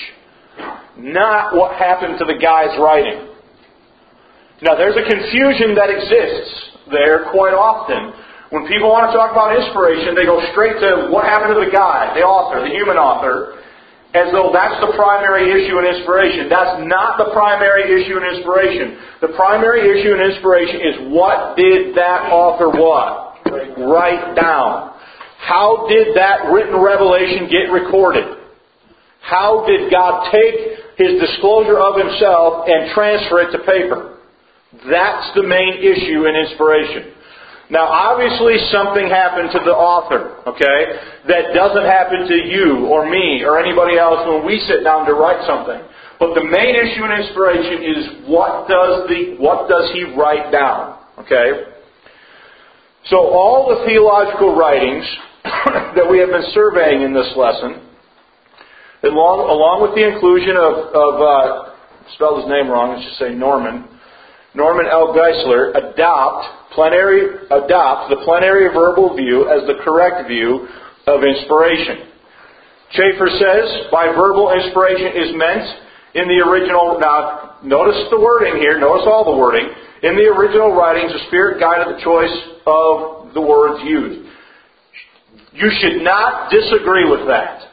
not what happened to the guy's writing. Now there's a confusion that exists there quite often. When people want to talk about inspiration, they go straight to what happened to the guy, the author, the human author, as though that's the primary issue in inspiration. That's not the primary issue in inspiration. The primary issue in inspiration is what did that author what? Write down. How did that written revelation get recorded? How did God take His disclosure of Himself and transfer it to paper? That's the main issue in inspiration. Now, obviously, something happened to the author, okay, that doesn't happen to you or me or anybody else when we sit down to write something. But the main issue in inspiration is what does he write down, okay? So all the theological writings that we have been surveying in this lesson, along with the inclusion of spelled his name wrong, let's just say Norman L. Geisler, adopt the plenary verbal view as the correct view of inspiration. Chafer says, by verbal inspiration is meant in the original, now notice the wording here, notice all the wording, in the original writings the Spirit guided the choice of the words used. You should not disagree with that.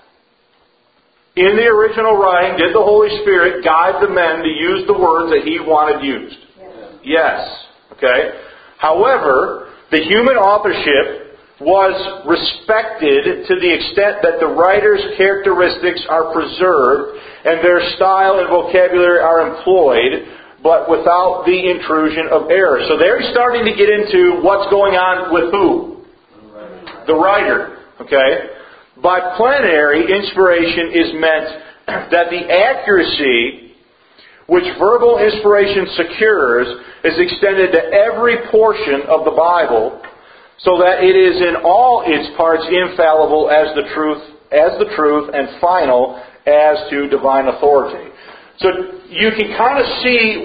In the original writing, did the Holy Spirit guide the men to use the words that He wanted used? Yes. Okay. However, the human authorship was respected to the extent that the writer's characteristics are preserved and their style and vocabulary are employed, but without the intrusion of error. So they're starting to get into what's going on with who? The writer. Okay? By plenary, inspiration is meant that the accuracy which verbal inspiration secures is extended to every portion of the Bible, so that it is in all its parts infallible as the truth and final as to divine authority. So you can kind of see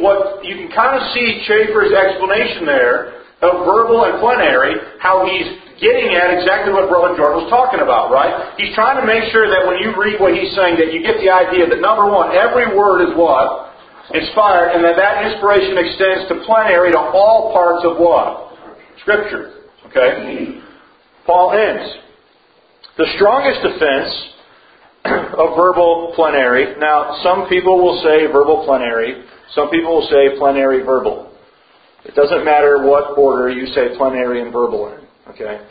Chafer's explanation there of verbal and plenary, how he's getting at exactly what Brother Jordan was talking about, right? He's trying to make sure that when you read what he's saying, that you get the idea that number one, every word is what? Inspired, and that inspiration extends to plenary, to all parts of what? Scripture. Okay? Paul ends. The strongest defense of verbal plenary. Now, some people will say verbal plenary. Some people will say plenary verbal. It doesn't matter what order you say plenary and verbal in. Okay?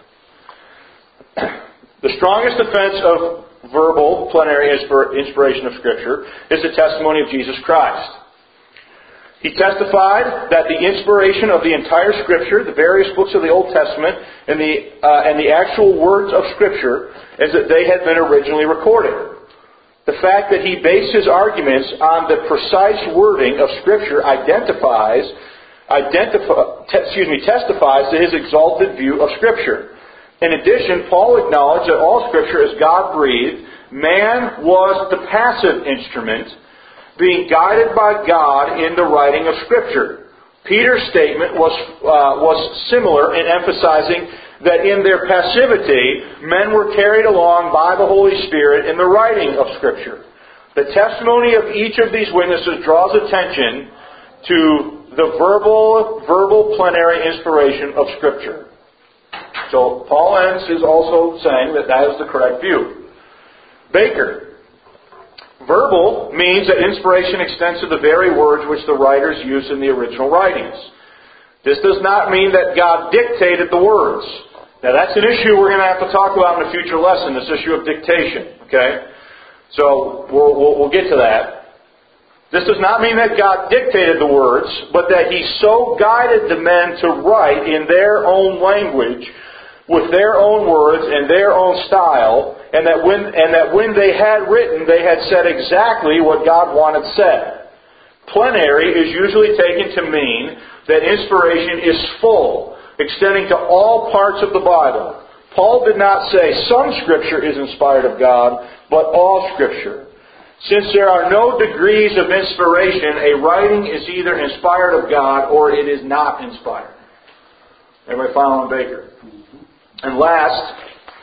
The strongest defense of verbal plenary inspiration of Scripture is the testimony of Jesus Christ. He testified that the inspiration of the entire Scripture, the various books of the Old Testament, and the actual words of Scripture, is that they had been originally recorded. The fact that he based his arguments on the precise wording of Scripture testifies to his exalted view of Scripture. In addition, Paul acknowledged that all Scripture is God-breathed. Man was the passive instrument, being guided by God in the writing of Scripture. Peter's statement was similar in emphasizing that in their passivity, men were carried along by the Holy Spirit in the writing of Scripture. The testimony of each of these witnesses draws attention to the verbal plenary inspiration of Scripture. So Paul ends is also saying that is the correct view. Baker. Verbal means that inspiration extends to the very words which the writers used in the original writings. This does not mean that God dictated the words. Now that's an issue we're going to have to talk about in a future lesson, this issue of dictation. Okay? So we'll get to that. This does not mean that God dictated the words, but that He so guided the men to write in their own language, with their own words and their own style, and that when they had written, they had said exactly what God wanted said. Plenary is usually taken to mean that inspiration is full, extending to all parts of the Bible. Paul did not say some Scripture is inspired of God, but all Scripture. Since there are no degrees of inspiration, a writing is either inspired of God or it is not inspired. Everybody following Baker? And last,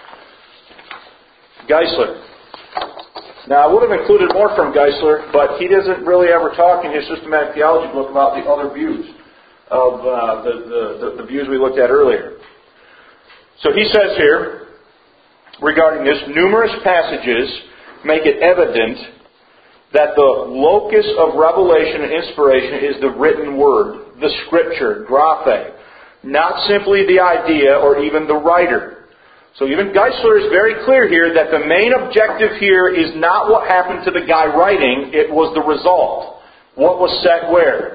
Geisler. Now, I would have included more from Geisler, but he doesn't really ever talk in his systematic theology book about the other views of the views we looked at earlier. So he says here, regarding this, numerous passages make it evident that the locus of revelation and inspiration is the written word, the Scripture, graphe, not simply the idea or even the writer. So even Geisler is very clear here that the main objective here is not what happened to the guy writing, it was the result. What was set where?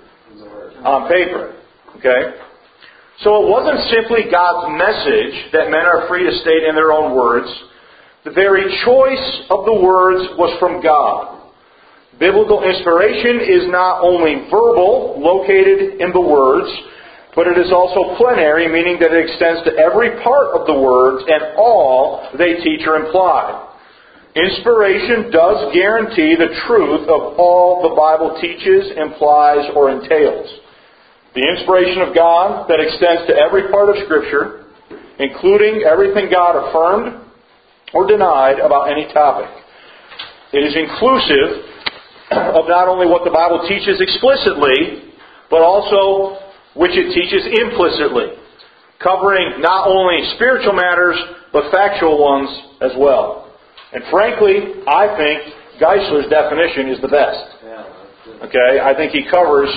On paper. Okay? So it wasn't simply God's message that men are free to state in their own words. The very choice of the words was from God. Biblical inspiration is not only verbal, located in the words, but it is also plenary, meaning that it extends to every part of the words and all they teach or imply. Inspiration does guarantee the truth of all the Bible teaches, implies, or entails. The inspiration of God that extends to every part of Scripture, including everything God affirmed or denied about any topic. It is inclusive of not only what the Bible teaches explicitly, but also which it teaches implicitly, covering not only spiritual matters, but factual ones as well. And frankly, I think Geisler's definition is the best. Okay, I think he covers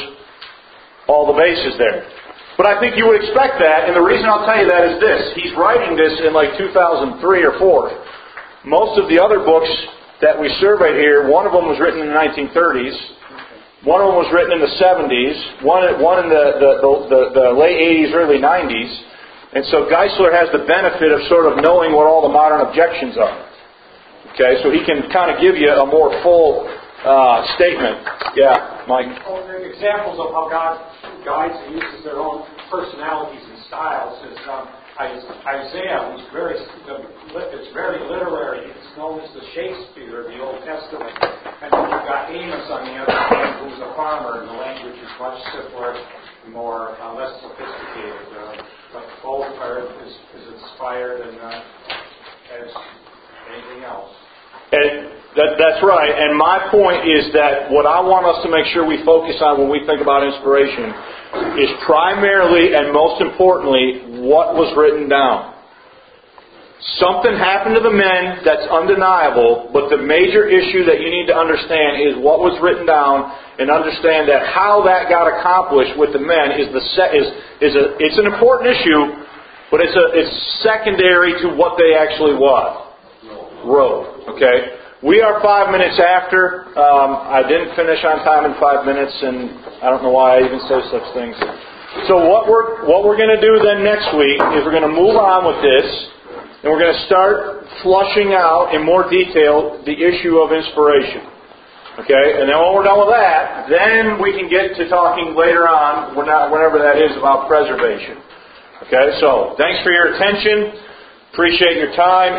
all the bases there. But I think you would expect that, and the reason I'll tell you that is this. He's writing this in like 2003 or 4. Most of the other books that we surveyed here, one of them was written in the 1930s, one of them was written in the 70s, one in the late 80s, early 90s, and so Geisler has the benefit of sort of knowing what all the modern objections are. Okay, so he can kind of give you a more full statement. Yeah, Mike? Examples of how God guides and uses their own personalities and styles is Isaiah, who's it's very literary. It's known as the Shakespeare of the Old Testament. And then you've got Amos on the other hand, who's a farmer, and the language is much simpler, less sophisticated. But both are is inspired and as anything else. And that's right. And my point is that what I want us to make sure we focus on when we think about inspiration is primarily and most importantly what was written down. Something happened to the men that's undeniable, but the major issue that you need to understand is what was written down, and understand that how that got accomplished with the men is it's an important issue, but it's secondary to what they actually wrote. Okay, we are 5 minutes after. I didn't finish on time in 5 minutes, and I don't know why I even say such things. So what we're going to do then next week is we're going to move on with this. And we're going to start flushing out in more detail the issue of inspiration. Okay? And then when we're done with that, then we can get to talking later on, whenever that is, about preservation. Okay? So, thanks for your attention. Appreciate your time.